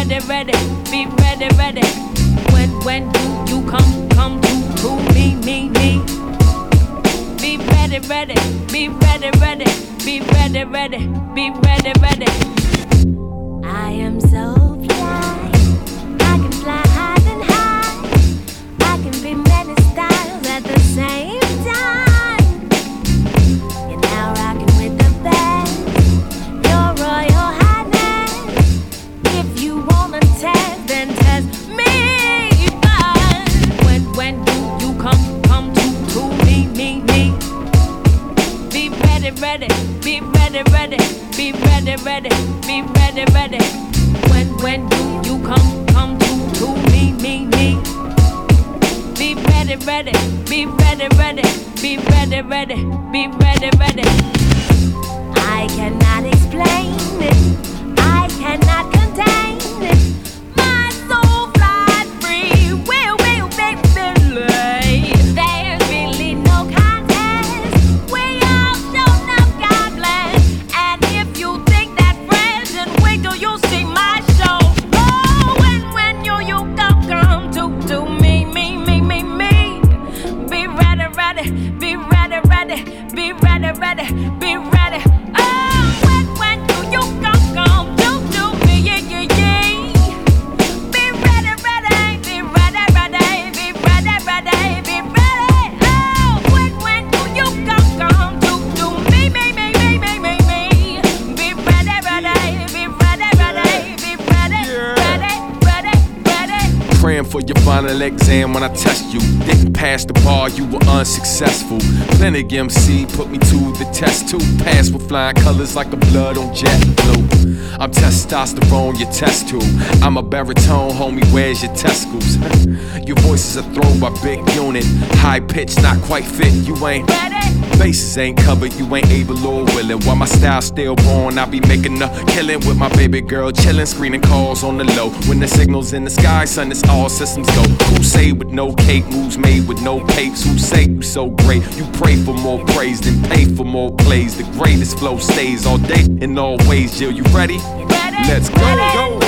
ready, ready, be ready, ready. When you come to me. Be ready, ready, be ready, ready, be ready, ready, be ready, ready. I am so fly, I can fly high and high. I can be many styles at the same time. You're now rocking with the best, your Royal Highness. If you wanna test, then test me. But when you come to me. Be ready, ready, be ready, ready, be ready, ready, be ready, ready. When you come to me. Be ready, ready, be ready, ready, be ready, ready, be ready, ready. I cannot explain it, I cannot contain it. My soul flies free, will make me. There's really no contest. We all shown up, God bless. And if you think that fresh, then wait till you see my show. Oh, when you come to me. Be ready, ready, be ready, ready, be ready, ready, be ready. Oh, when you come to me, yeah. Be ready, ready, be ready, ready, be ready, ready, be ready. Oh, when you come to me. Be ready, ready, be ready, ready, be ready. Praying for your final exam when I test you. Didn't pass the bar, you were unsuccessful. Clinic MC put me to the test too. Passed with flying colors like the blood on jet blue. I'm testosterone, your test tube. I'm a baritone, homie, where's your testicles? Your voice is a throw by big unit. High pitch, not quite fit, you ain't Ready? Bases ain't covered, you ain't able or willing. While my style still born, I be making a killing with my baby girl chillin', screening calls on the low. When the signal's in the sky, son, it's all systems go. Crusade with no cake, moves made with no papes. Who say you so great? You pray for more praise than pay for more plays. The greatest flow stays all day in all ways. Jill, you ready? Ready? Let's go. Ready?